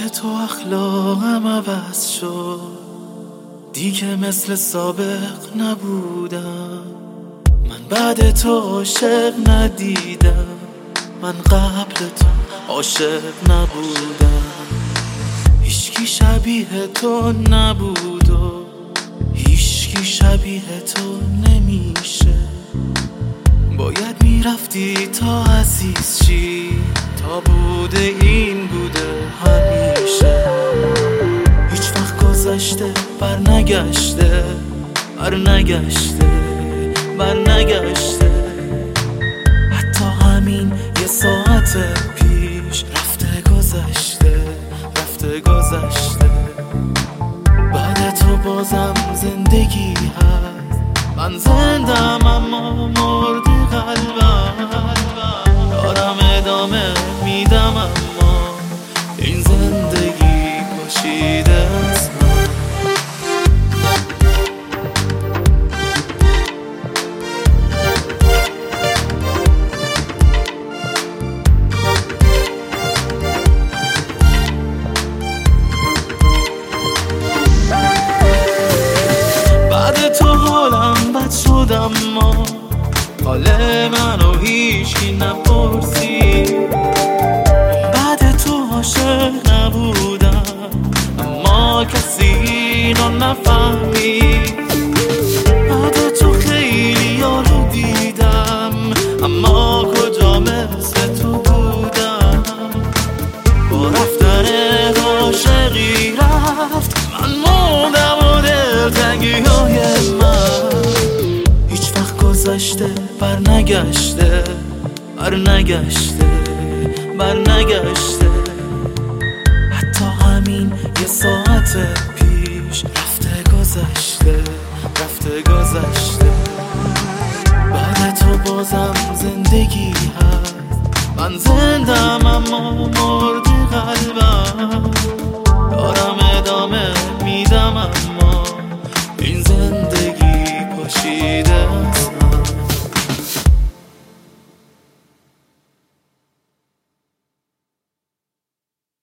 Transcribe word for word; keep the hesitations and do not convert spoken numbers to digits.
تو اخلاقم عوض شد، دیگه مثل سابق نبودم. من بعد تو عاشق ندیدم، من قبل تو عاشق نبودم. هیچکی شبیه تو نبود و هیچکی شبیه تو نمیشه. باید میرفتی تا عزیز چی، تا بوده این بوده همیشه. هیچ وقت گذشته بر نگشته، بر نگشته، بر نگشته. حتی همین یه ساعت پیش رفته گذشته، رفته گذشته. بعد تو بازم زندگی هست، من زندم اما مرده قلبم. دارم ادامه میدم اما این زندگی پاشیده از من. بعد تو حالم بد شد اما حال منو هیچکی نپرسید. بعد تو عاشق نبودم اما کسی اینو نفهمید. بعد تو خیلی یارو دیدم اما کجا مثل تو بودم. با رفتن عاشقی رفت، من موندم و دلتنگی های من. هیچ وقت گذشته بر نگشته، بر نگشته، بر نگشته. حتی همین یه ساعت پیش رفته گذشته، رفته گذشته.